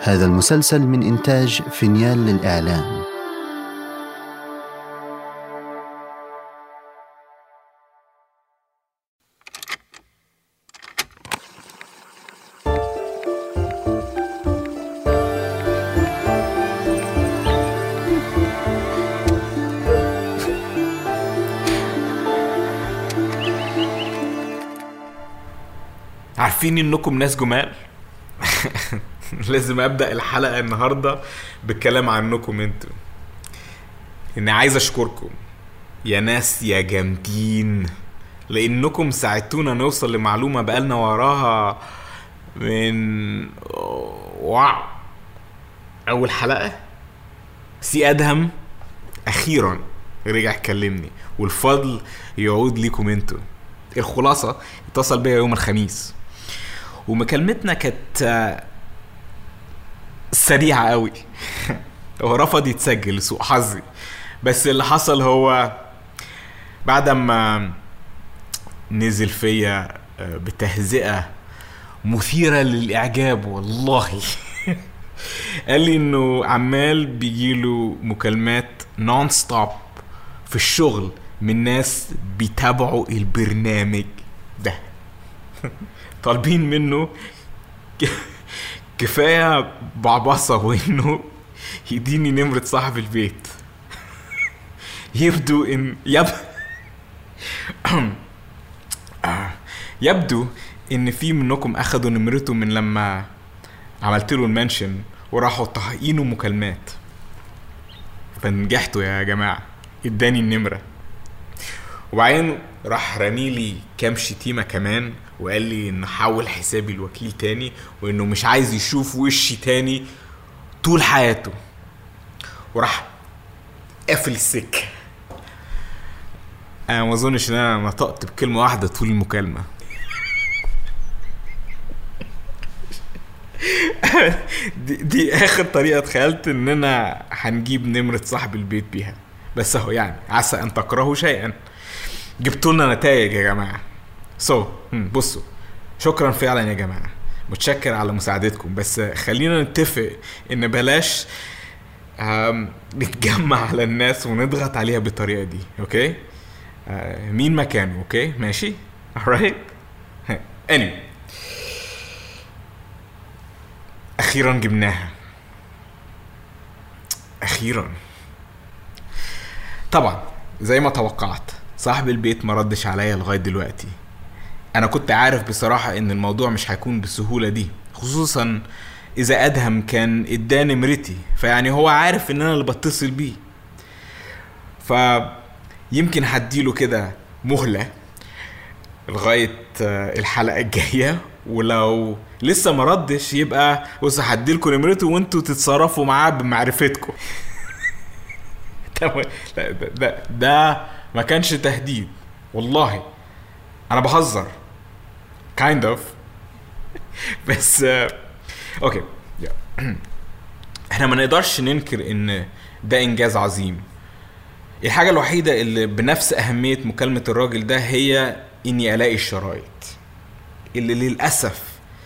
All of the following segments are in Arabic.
هذا المسلسل من إنتاج فينيال للإعلام. عارفين انكم ناس جمال. لازم ابدأ الحلقة النهاردة بالكلام عنكم انتوا. اني عايز اشكركم يا ناس يا جامدين، لانكم ساعدتونا نوصل لمعلومة بقالنا وراها من واو. اول حلقة سي ادهم اخيرا رجع كلمني، والفضل يعود ليكم انتوا. الخلاصة اتصل بيا يوم الخميس ومكالمتنا كانت سريعة قوي. هو رفض يتسجل لسوء حظي، بس اللي حصل هو بعد ما نزل فيا بتهزئة مثيرة للإعجاب والله. قال لي انه عمال بيجيله مكالمات نون ستوب في الشغل من ناس بيتابعوا البرنامج ده. طالبين منه كفاية بعبصة وانه يديني نمرة صاحب البيت. يبدو ان يبدو ان في منكم اخدوا نمرته من لما عملت له المنشن وراحوا طاحقينه مكالمات، فنجحتوا يا جماعة. اداني النمرة وبعدين راح رميلي كام شتيمة كمان، وقال لي ان حول حسابي الوكيل تاني، وانه مش عايز يشوف وشي تاني طول حياته، وراح قافل السكة. انا ما اظنش ان انا نطقت بكلمة واحدة طول المكالمة. دي اخر طريقة تخيلت اننا هنجيب نمرة صاحب البيت بيها، بس اهو يعني عسى ان تكرهوا شيئا جبتولنا نتائج يا جماعة. بصوا، شكرا فعلا يا جماعة، متشكر على مساعدتكم، بس خلينا نتفق ان بلاش نتجمع على الناس ونضغط عليها بالطريقة دي. اوكي؟ مين مكانه؟ اوكي ماشي. alright. anyway، اخيرا جبناها، اخيرا. طبعا زي ما توقعت صاحب البيت ما ردش عليا لغاية دلوقتي. انا كنت عارف بصراحة ان الموضوع مش هيكون بالسهولة دي، خصوصا اذا ادهم كان اداني نمرتي، فيعني هو عارف ان انا اللي بتصل بيه، فيمكن هديله كده مهلة لغاية الحلقة الجاية، ولو لسه ما ردش يبقى بص هديلكم نمرته وانتوا تتصرفوا معاه بمعرفتكم. ده ما كانش تهديد والله، انا بهزر kind of. بس اوكي. احنا ما نقدرش ننكر ان ده انجاز عظيم. الحاجة الوحيدة اللي بنفس اهمية مكالمة الراجل ده هي اني الاقي الشرايط اللي للأسف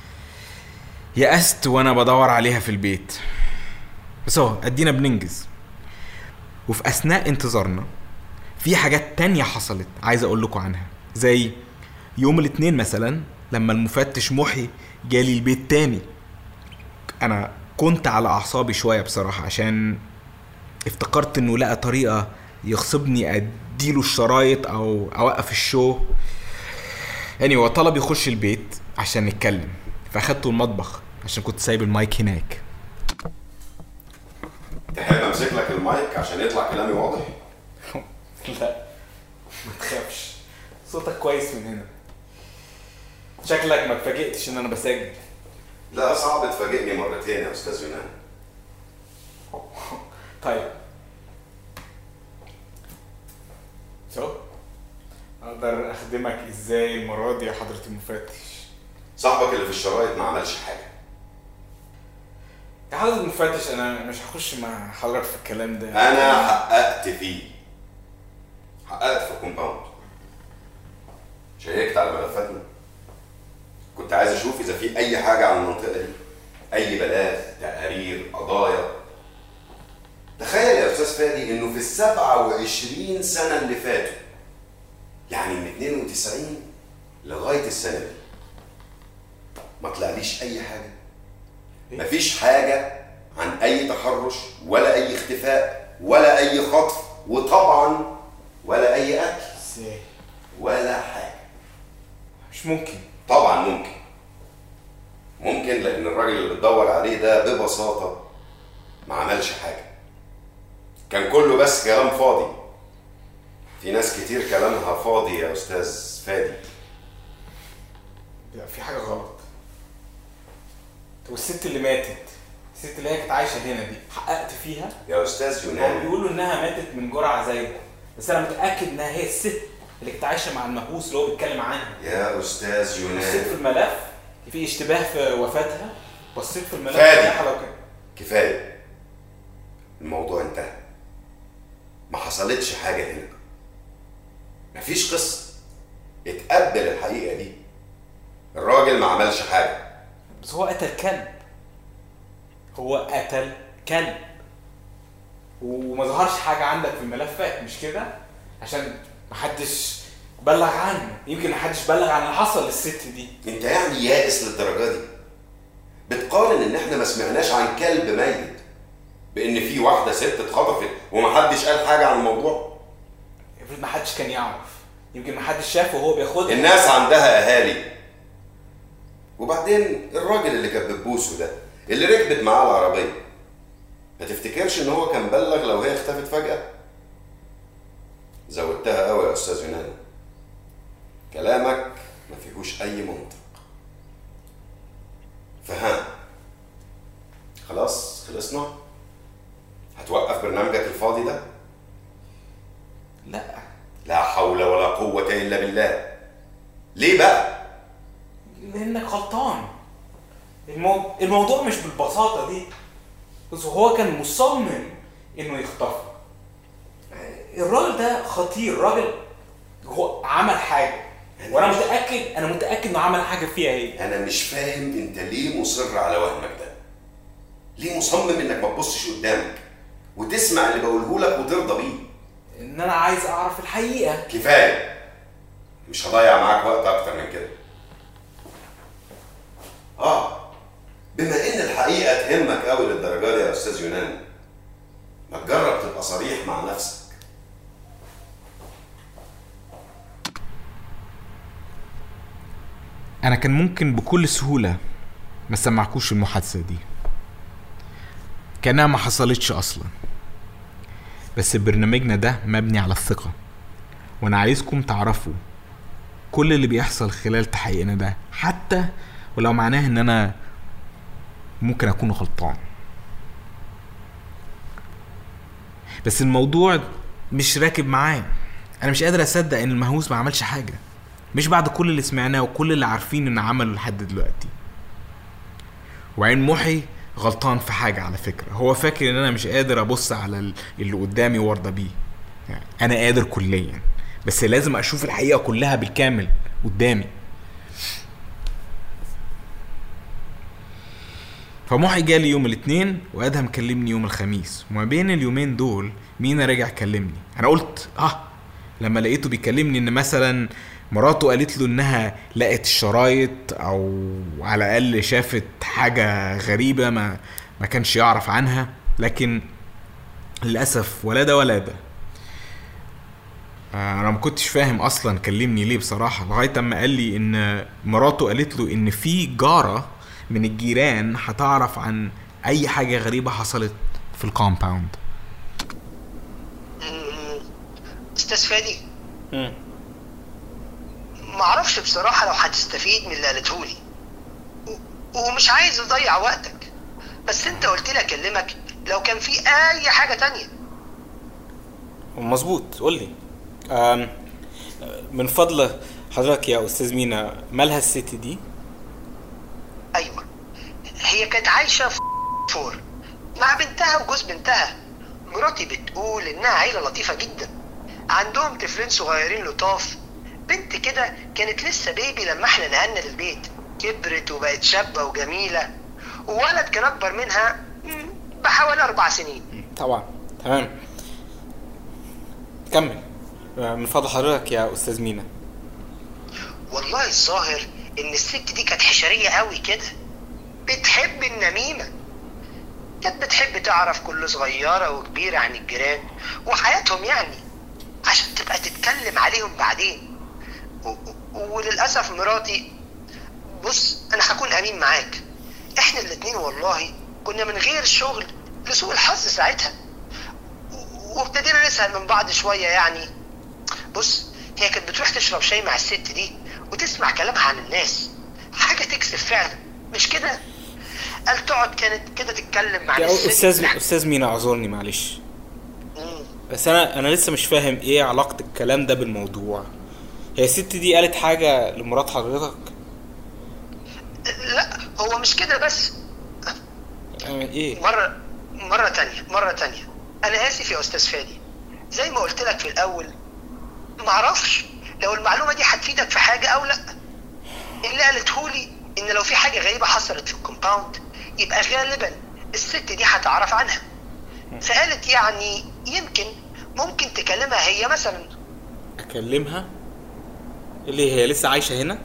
يأست وانا بدور عليها في البيت، بس هو ادينا بننجز. وفي اثناء انتظارنا في حاجات تانية حصلت عايز اقول لكم عنها، زي يوم الاثنين مثلا لما المفتش محي جالي البيت تاني. انا كنت على اعصابي شوية بصراحة، عشان افتكرت انه لقى طريقة يغصبني اديله الشرايط او اوقف الشو. يعني هو طلب يخش البيت عشان نتكلم، فاخدته المطبخ عشان كنت سايب المايك هناك. تحب امسك لك المايك عشان يطلع كلامي واضح؟ لا ما تخافش، صوتك كويس من هنا. شكلك ما تفاجئتش ان انا بسجل. لا صعب تفاجئني مرتين يا استاذ يونان. طيب اقدر اخدمك ازاي المرة دي يا حضرة المفتش؟ صاحبك اللي في الشرايط ما عملش حاجة يا حضرة المفتش. انا مش هخش مع حضرتك في الكلام ده. انا حققت فيه، حققت في الكومباوند، شيكت على ملفاتنا، كنت عايز اشوف اذا في اي حاجة عن المنطقة دي. اي بلاغ، تقارير، قضايا. تخيل يا استاذ فادي انه في ال27 سنه اللي فاتوا، يعني من 92 لغايه السنه دي، ما طلعليش اي حاجه. مفيش حاجه عن اي تحرش ولا اي اختفاء ولا اي خطف، وطبعا ولا اي قتل. ازاي؟ ولا حاجه. مش ممكن. طبعا ممكن لان الراجل اللي بتدور عليه ده ببساطه ما عملش حاجه، كان كله بس كلام فاضي. في ناس كتير كلامها فاضي يا استاذ فادي. لا، في حاجه غلط. والست اللي ماتت، الست اللي هي كانت عايشه هنا دي، حققت فيها؟ يا استاذ هم يونان، بيقولوا انها ماتت من جرعه زايده، بس انا متاكد انها هي الست اللي كانت عايشه مع المهووس اللي هو بيتكلم عنها. يا استاذ بصيت يونان، في الملف في اشتباه في وفاتها، بصيت في الملف فادي. لو كده. كفايه، الموضوع انتهى. ما حصلتش حاجه هنا، مفيش قصه. اتقبل الحقيقه دي، الراجل ما عملش حاجه. بس هو قتل كلب، هو قتل كلب، وما ظهرش حاجه عندك في الملفات، مش كده؟ عشان محدش بلغ عنه. يمكن محدش بلغ عن اللي حصل للست دي. انت يعني يائس للدرجه دي؟ بتقارن ان احنا ما سمعناش عن كلب ميت بان في واحده ست اتخطفت ومحدش قال حاجه عن الموضوع؟ افرض محدش كان يعرف، يمكن محدش شافه وهو بياخدها. الناس عندها اهالي. وبعدين الراجل اللي كانت بتبوسه ده، اللي ركبت معاه العربيه، ما تفتكرش ان هو كان بلغ لو هي اختفت فجاه؟ زودتها قوي يا استاذ يونان، كلامك ما فيهوش اي منطق. فها، خلاص خلصنا؟ هتوقف برنامجك الفاضي ده؟ لا، لا حول ولا قوة الا بالله. ليه بقى؟ لانك غلطان. الموضوع مش بالبساطه دي. بس هو كان مصمم انه يخطفها. الراجل ده خطير، الراجل هو عمل حاجه، وانا متاكد انه عمل حاجه فيها هي. انا مش فاهم انت ليه مصر على وهمك ده؟ ليه مصمم انك ما تبصش قدامك وتسمع اللي بقوله لك وترضى بيه؟ ان انا عايز اعرف الحقيقه. كفايه، مش هضيع معاك وقت اكتر من كده. بما ان الحقيقه تهمك قوي للدرجه دي يا استاذ يونان، ما تجرب تبقى صريح مع نفسك. انا كان ممكن بكل سهوله ما سمعكوش المحادثه دي، كانها ما حصلتش اصلا. بس برنامجنا ده مبني على الثقه، وانا عايزكم تعرفوا كل اللي بيحصل خلال تحقيقنا ده، حتى ولو معناه ان انا ممكن اكون غلطان. بس الموضوع مش راكب معايا. انا مش قادر اصدق ان المهووس ما عملش حاجه، مش بعد كل اللي سمعناه وكل اللي عارفين ان عمله لحد دلوقتي. وعين محي غلطان في حاجه على فكره، هو فاكر ان انا مش قادر ابص على اللي قدامي وارضى بيه. يعني انا قادر كليا، بس لازم اشوف الحقيقه كلها بالكامل قدامي. فمحي جالي يوم الاثنين وادهم كلمني يوم الخميس، وما بين اليومين دول مينا رجع كلمني. انا قلت لما لقيته بيكلمني ان مثلا مراته قالت له انها لقت الشرايط، او على الاقل شافت حاجه غريبه ما كانش يعرف عنها. لكن للاسف ولا ده ولا ده. انا ما كنتش فاهم اصلا كلمني ليه بصراحه، لغايه اما قال لي ان مراته قالت له ان في جاره من الجيران هتعرف عن اي حاجه غريبه حصلت في الكومباوند. استاذ فادي، معرفش بصراحه لو هتستفيد من اللي قالتهولي، ومش عايز اضيع وقتك، بس انت قلت لي اكلمك لو كان في اي حاجه تانية. مظبوط، قولي. من فضل حضرتك يا استاذ مينا، مالها الست دي؟ ايوه، هي كانت عايشه في فور مع بنتها وجوز بنتها. مراتي بتقول انها عيله لطيفه جدا، عندهم طفلين صغيرين لطاف. بنت كده كانت لسه بيبي لما احنا نقلنا للبيت، كبرت وبقت شابه وجميله، وولد كان اكبر منها بحوالي 4 سنين. طبعا تمام، كمل من فضل حضرتك يا استاذ مينا. والله الظاهر ان الست دي كانت حشرية قوي كده، بتحب النميمة، كانت بتحب تعرف كل صغيرة وكبيرة عن الجيران وحياتهم يعني عشان تبقى تتكلم عليهم بعدين. وللأسف مراتي، بص انا هكون امين معاك، احنا الاتنين والله كنا من غير شغل لسوء الحظ ساعتها، وابتدينا نسأل من بعض شوية يعني. بص هي كانت بتروح تشرب شاي مع الست دي وتسمع كلامها عن الناس، حاجة تكسف فعلا مش كده؟ قال تقعد كانت كده تتكلم مع الست. استاذ مينا اعذرني معلش، بس انا لسه مش فاهم ايه علاقة الكلام ده بالموضوع. هي الست دي قالت حاجة لمرات حضرتك؟ لا هو مش كده بس. ايه؟ مرة تانية انا اسف يا استاذ فادي، زي ما قلت لك في الاول معرفش لو المعلومة دي هتفيدك في حاجة او لا. اللي قالتهولي ان لو في حاجة غريبة حصلت في الكومباوند يبقى غالبا الست دي هتعرف عنها، فقالت يعني ممكن تكلمها هي مثلا. اكلمها؟ اللي هي لسه عايشة هنا؟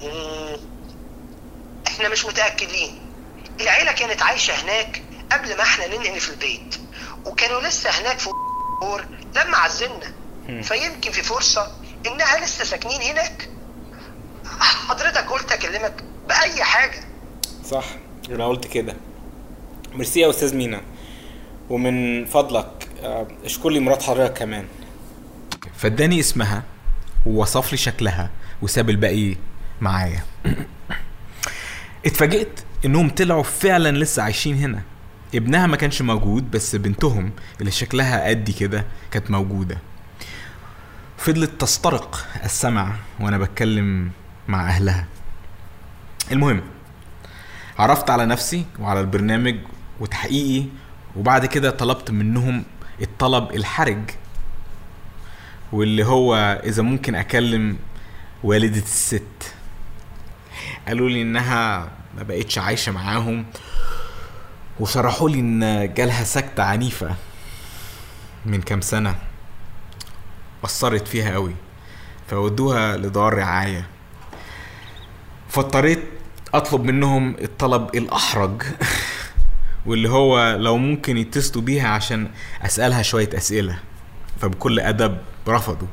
احنا مش متأكدين، العيلة كانت عايشة هناك قبل ما احنا ننقل في البيت، وكانوا لسه هناك في لما عزلنا، فيمكن في فرصة انها لسه ساكنين هناك. حضرتك قلت اكلمك بأي حاجة. صح، انا قلت كده. ميرسي يا استاذ مينا، ومن فضلك اشكر لي مرات حضرتك كمان. فاداني اسمها ووصف لي شكلها وساب الباقي معايا. اتفاجئت انهم طلعوا فعلا لسه عايشين هنا. ابنها ما كانش موجود، بس بنتهم اللي شكلها قدي كده كانت موجودة. فضلت تسترق السمع وانا بتكلم مع اهلها. المهم عرفت على نفسي وعلى البرنامج وتحقيقي، وبعد كده طلبت منهم الطلب الحرج، واللي هو اذا ممكن اكلم والدة الست. قالوا لي انها ما بقتش عايشة معاهم، وصرحوا لي ان جالها سكتة عنيفة من كام سنة أثرت فيها قوي، فودوها لدار رعاية. فاضطريت اطلب منهم الطلب الاحرج واللي هو لو ممكن يتصلوا بيها عشان اسألها شوية اسئلة، فبكل ادب رفضوا.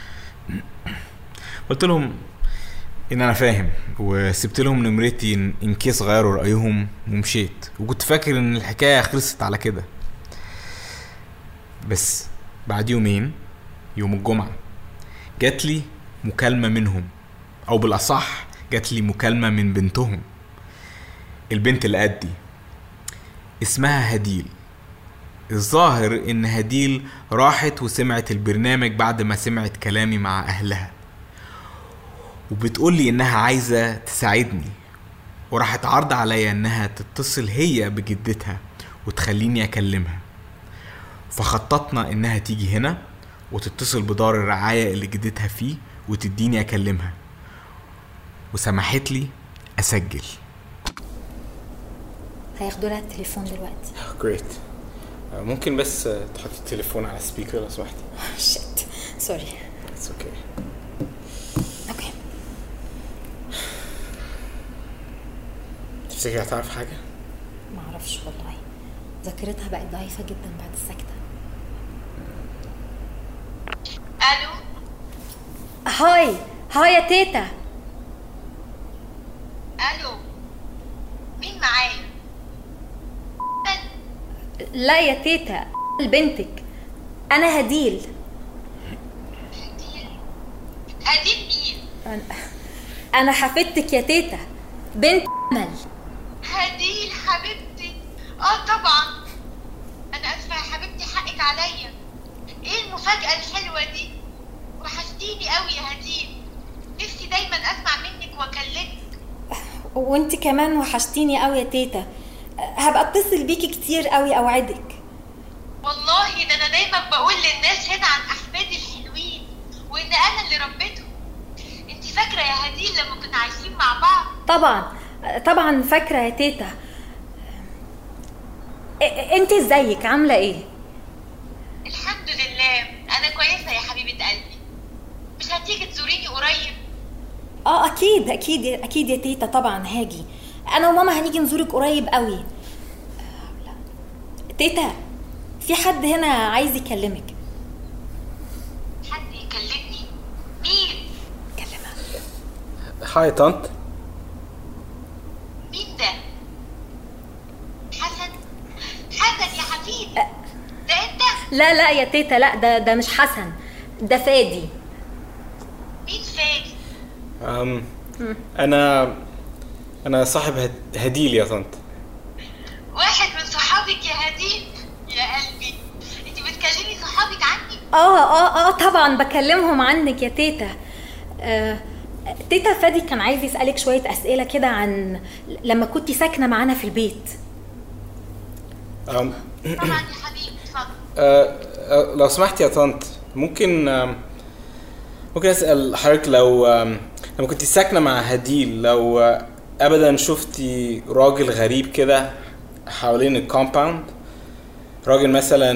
قلت لهم ان انا فاهم، وسبت لهم نمرتي ان كيس غيروا رأيهم ومشيت، وكنت فاكر ان الحكاية خلصت على كده. بس بعد يومين، يوم الجمعة، جات لي مكالمة منهم، او بالاصح جات لي مكالمة من بنتهم، البنت اللي قدي، اسمها هديل. الظاهر ان هديل راحت وسمعت البرنامج بعد ما سمعت كلامي مع اهلها، وبتقول لي انها عايزة تساعدني، وراحت عرض عليا انها تتصل هي بجدتها وتخليني اكلمها. فخططنا انها تيجي هنا وتتصل بدار الرعاية اللي جدتها فيه وتديني اكلمها، وسمحت لي اسجل. هياخدوا لها التليفون دلوقتي. جريت. ممكن بس تحطي التليفون على سبيكر لو سمحتي؟ شيت سوري. اتس اوكي. اوكي. تفتكري هتعرف حاجة؟ ما اعرفش والله، ذاكرتها بقت ضعيفة جدا بعد السكتة. الو. هاي يا تيتا. الو، مين معايا؟ لا يا تيتا، بنتك، انا هديل. هديل مين؟ انا حفيدتك يا تيتا، بنت امل. هديل حبيبتي. طبعا. انا اسفه يا حبيبتي، حقك عليا. ايه المفاجأة الحلوة دي؟ وحشتيني قوي يا هديل، نفسي دايما اسمع منك واكلمك. وانت كمان وحشتيني قوي يا تيتا، هبقى اتصل بيكي كتير قوي اوعدك. والله ده انا دايما بقول للناس هنا عن احفادي الحلوين وان انا اللي ربيتهم. انت فاكره يا هديل لما كنا عايشين مع بعض؟ طبعا فاكره يا تيتا. انت ازيك؟ عامله ايه؟ الحمد لله انا كويسه يا حبيبه قلبي. مش هتيجي تزوريني قريب؟ اكيد اكيد اكيد يا تيتا، طبعا هاجي. انا وماما هنيجي نزورك قريب قوي. تيتا، في حد هنا عايز يكلمك. حد يكلمني؟ مين؟ كلمها. هاي طنط. مين ده؟ حسن؟ حسن يا حبيبي، ده انت؟ لا يا تيتا، لا، ده مش حسن، ده فادي. مين فادي؟ انا صاحب هديل يا طنط. واحد من صحابك يا هديل؟ يا قلبي، انت بتكلمي صحابك عني؟ طبعا بكلمهم عنك يا تيتا. تيتا، فادي كان عايز يسألك شوية أسئلة كده عن لما كنتي ساكنة معانا في البيت. طبعا يا حبيبي، اتفضل. لو سمحت يا طنط، ممكن اسال حضرتك، لما كنت ساكنه مع هديل، لو ابدا شفتي راجل غريب كده حوالين الكومباوند، راجل مثلا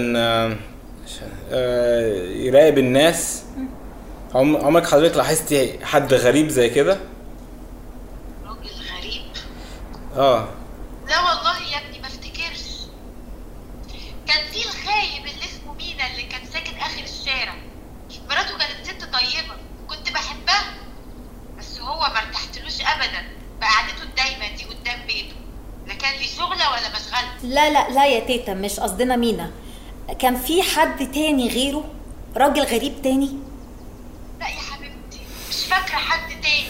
يراقب الناس، عمرك حضرتك لاحظتي حد غريب زي كده؟ راجل غريب؟ لا والله يا ابني ما افتكرش. كان في الخايب اللي اسمه مينا اللي كان ساكن اخر الشارع، مراته كانت ست طيبه كنت بحبها، بس هو ما ارتحتلوش ابدا بقعدته الدايمه دي قدام بيته، لا كان لي شغله ولا مشغله. لا يا تيتا، مش قصدنا مينا، كان في حد تاني غيره، راجل غريب تاني. لا يا حبيبتي مش فاكره حد تاني.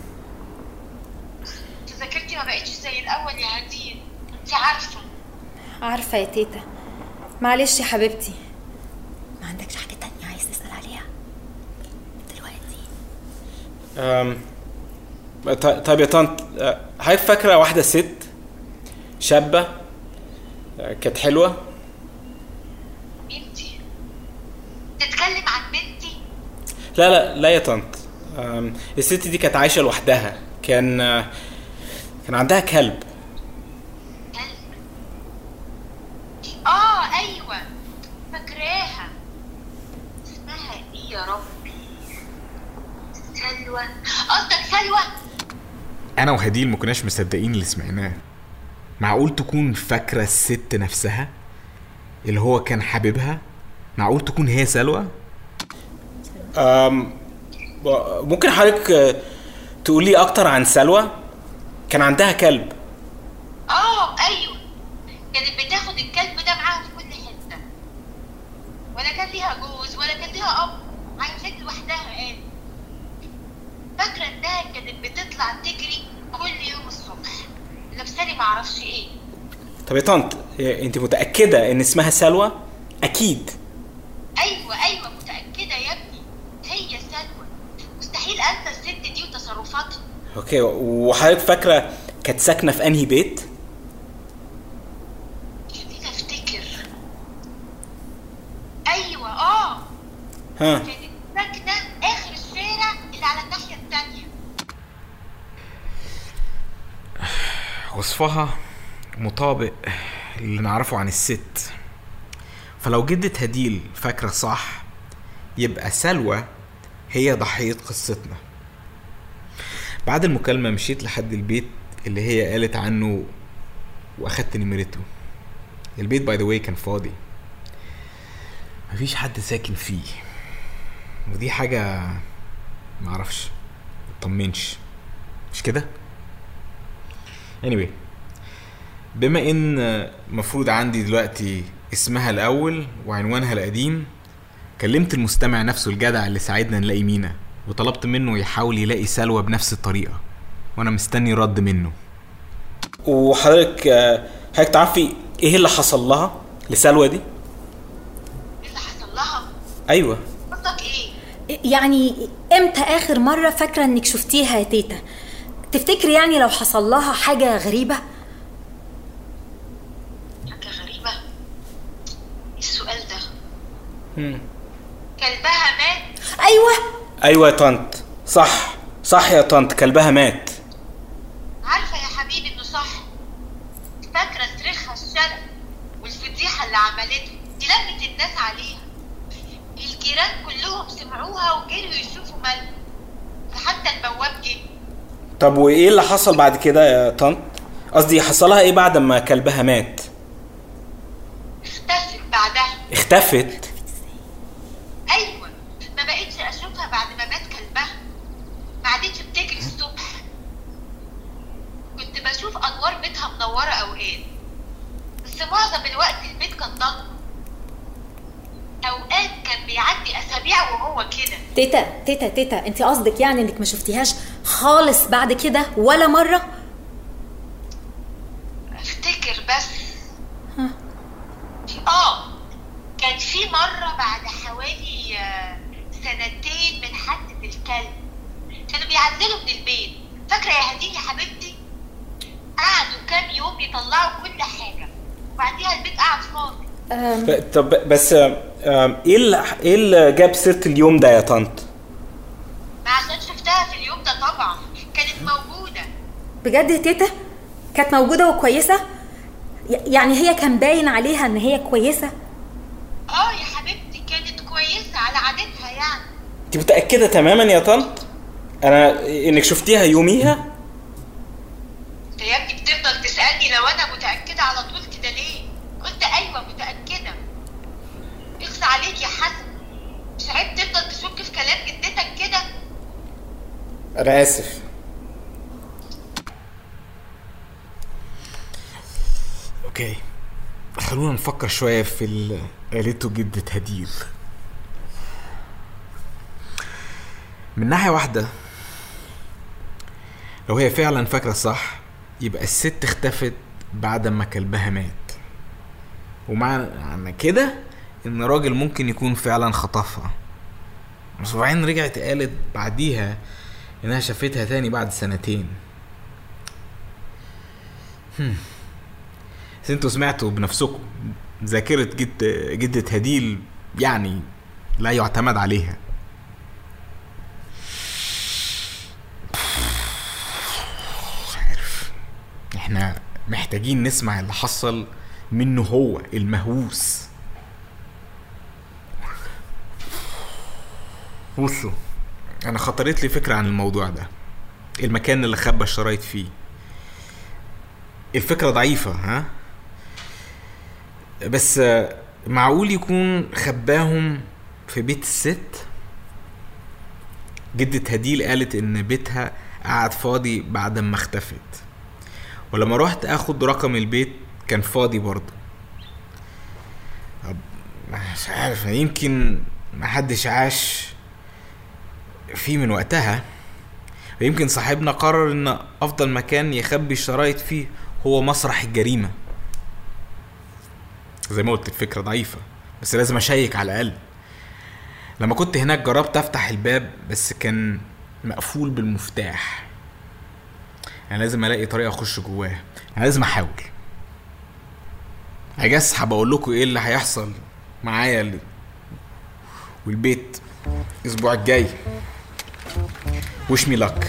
ذاكرتي ما بقتش زي الاول يا هديل، انت عارفه يا تيتا. معلش يا حبيبتي. ما عندكش حاجه تانية عايز تسأل عليها دلوقتي؟ طيب يا طنط، هاي فاكره واحده ست شابه كانت حلوه؟ بنتي؟ تتكلم عن بنتي؟ لا يا طنط، الست دي كانت عايشه لوحدها، كان عندها كلب. ايوه فاكراها. اسمها ايه يا ربي؟ سلوى. قصدك سلوى؟ انا وهديل ما كناش مصدقين اللي سمعناه. معقول تكون فاكره الست نفسها اللي هو كان حبيبها؟ معقول تكون هي سلوى؟ ممكن حضرتك تقولي اكتر عن سلوى؟ كان عندها كلب. ايوه، كانت بتاخد الكلب ده معاها في كل حته، ولا كان ليها جوز ولا كان ليها اب، عايشة لوحدها. فاكره انها كانت بتطلع تجري كل يوم الصبح لابسالي معرفش ايه. طب يا طنط، انت متاكده ان اسمها سلوى؟ اكيد. ايوه متاكده يا ابني، هي سلوى، مستحيل انسى الست دي وتصرفاتها. اوكي، وحضرتك فاكره كانت ساكنه في انهي بيت؟ خليني افتكر. ايوه كانت ساكنه اخر الشارع اللي على الناحيه التانية. وصفها مطابق اللي نعرفه عن الست، فلو جدة هديل فاكرة صح، يبقى سلوى هي ضحية قصتنا. بعد المكالمة مشيت لحد البيت اللي هي قالت عنه واخدت نمرته. البيت باي ذا واي كان فاضي، مفيش حد ساكن فيه، ودي حاجة معرفش مطمنش، مش كده؟ anyway، بما ان مفروض عندي دلوقتي اسمها الاول وعنوانها القديم، كلمت المستمع نفسه الجدع اللي ساعدنا نلاقي مينا، وطلبت منه يحاول يلاقي سلوى بنفس الطريقة، وانا مستني رد منه. وحضرتك تعرفي ايه اللي حصل لها لسلوى دي؟ ايه اللي حصل لها؟ ايوه، قصدك ايه؟ يعني امتى اخر مرة فاكرة انك شفتيها يا تيتا؟ تفتكري يعني لو حصل لها حاجة غريبة؟ حاجة غريبة؟ السؤال ده كلبها مات؟ ايوه يا طنط، صح يا طنط، كلبها مات. عارفة يا حبيبي انه صح. فاكرة صريخها الشرق والفضيحة اللي عملتها دي لمت الناس عليها. الجيران كلهم سمعوها وجروا يشوفوا مالها، فحتى البواب جه. طب وايه اللي حصل بعد كده يا طنط؟ قصدي حصلها ايه بعد ما كلبها مات؟ اختفت بعدها. اختفت؟ ايوه، ما بقتش اشوفها بعد ما مات كلبها. ما عادتش بتجري الصبح. كنت بشوف انوار بيتها منوره اوقات، بس معظم الوقت البيت كان ضلمه. اوقات كان بيعدي اسابيع وهو كده. تيتا انت قصدك يعني انك ما شفتيهاش خالص بعد كده ولا مره؟ افتكر بس. كان في مره بعد حوالي 2 من حادثه الكلب، كانوا بيعزلوا من البيت. فاكره يا هدين يا حبيبتي؟ قعدوا كام يوم يطلعوا كل حاجه، وبعديها البيت قعد فاضي. طب بس ايه اللي جاب سيره اليوم ده يا طنط؟ ما عشان شفتها في اليوم ده طبعا، كانت موجوده. بجد يا تيتا؟ كانت موجوده وكويسه؟ يعني هي كان باين عليها ان هي كويسه؟ يا حبيبتي كانت كويسه على عادتها يعني. انت متاكده تماما يا طنط انك شفتيها يوميها؟ انت يا ابني بتفضل تسالني لو انا متاكده على طول كده ليه؟ قلت ايوه متاكده. اخس عليك يا حسن، مش عيب تفضل تشك في كلام جدتك كده؟ انا اسف. اوكي، خلونا نفكر شويه في اللي قالته جدة هديل. من ناحيه واحده، لو هي فعلا فاكره صح، يبقى الست اختفت بعد ما كلبها مات، ومعنى كده ان راجل ممكن يكون فعلا خطفها. وبعدين رجعت قالت بعديها انها شافتها تاني بعد 2 سنين. انتوا سمعتوا بنفسكم، ذاكرة جدة هديل يعني لا يعتمد عليها. مش عارف، احنا محتاجين نسمع اللي حصل منه هو المهووس. بصوا، انا خطرت لي فكرة عن الموضوع ده، المكان اللي خبى الشرايط فيه. الفكرة ضعيفة ها، بس معقول يكون خباهم في بيت الست؟ جدة هديل قالت ان بيتها قاعد فاضي بعد ما اختفت، ولما روحت اخد رقم البيت كان فاضي برضه. مش عارف، يمكن محدش عاش فيه من وقتها، ويمكن صاحبنا قرر ان افضل مكان يخبي الشرايط فيه هو مسرح الجريمة. زي ما قلت الفكرة ضعيفة، بس لازم اشيك على الاقل. لما كنت هناك جربت افتح الباب بس كان مقفول بالمفتاح. انا لازم الاقي طريقة اخش جواه، انا لازم احاول. هجس هبقول لكم ايه اللي هيحصل معايا والبيت الاسبوع الجاي. wish me luck.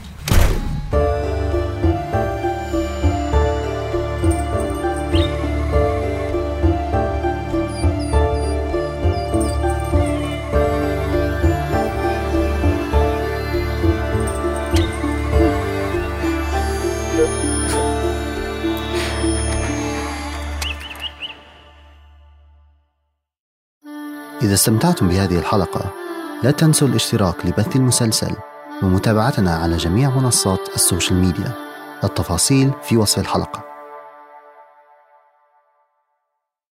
إذا استمتعتم بهذه الحلقة لا تنسوا الاشتراك لبث المسلسل ومتابعتنا على جميع منصات السوشيال ميديا. التفاصيل في وصف الحلقة.